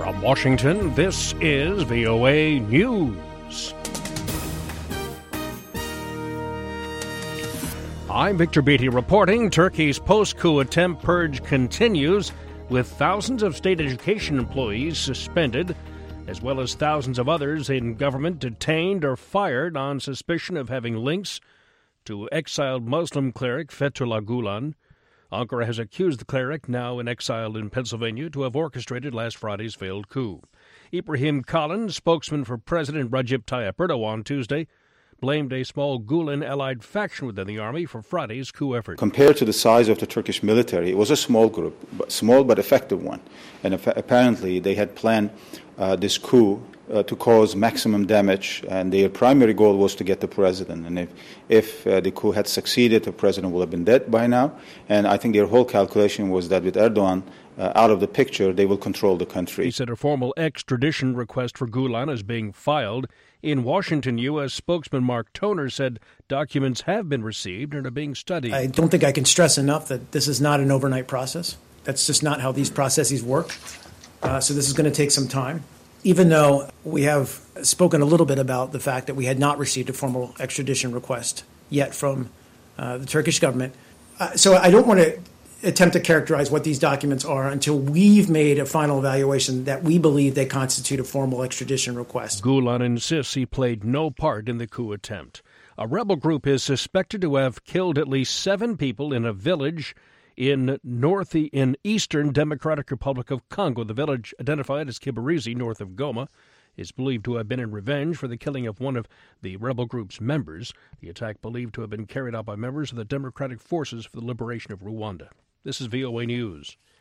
From Washington, this is VOA News. I'm Victor Beatty reporting Turkey's post-coup attempt purge continues, with thousands of state education employees suspended, as well as thousands of others in government detained or fired on suspicion of having links to exiled Muslim cleric Fethullah Gulen. Ankara has accused the cleric, now in exile in Pennsylvania, to have orchestrated last Friday's failed coup. Ibrahim Kalin, spokesman for President Recep Tayyip Erdogan on Tuesday, blamed a small Gulen-allied faction within the army for Friday's coup effort. Compared to the size of the Turkish military, it was a small group, small but effective one. And apparently they had planned this coup to cause maximum damage, and their primary goal was to get the president. And if the coup had succeeded, the president would have been dead by now. And I think their whole calculation was that with Erdogan out of the picture, they will control the country. He said a formal extradition request for Gulen is being filed. In Washington, U.S. spokesman Mark Toner said documents have been received and are being studied. I don't think I can stress enough that this is not an overnight process. That's just not how these processes work. So this is going to take some time. Even though we have spoken a little bit about the fact that we had not received a formal extradition request yet from the Turkish government. So I don't want to attempt to characterize what these documents are until we've made a final evaluation that we believe they constitute a formal extradition request. Gulen insists he played no part in the coup attempt. A rebel group is suspected to have killed at least 7 people in a village in eastern Democratic Republic of Congo. The village, identified as Kibirizi, north of Goma, is believed to have been in revenge for the killing of one of the rebel group's members. The attack believed to have been carried out by members of the Democratic Forces for the Liberation of Rwanda. This is VOA News.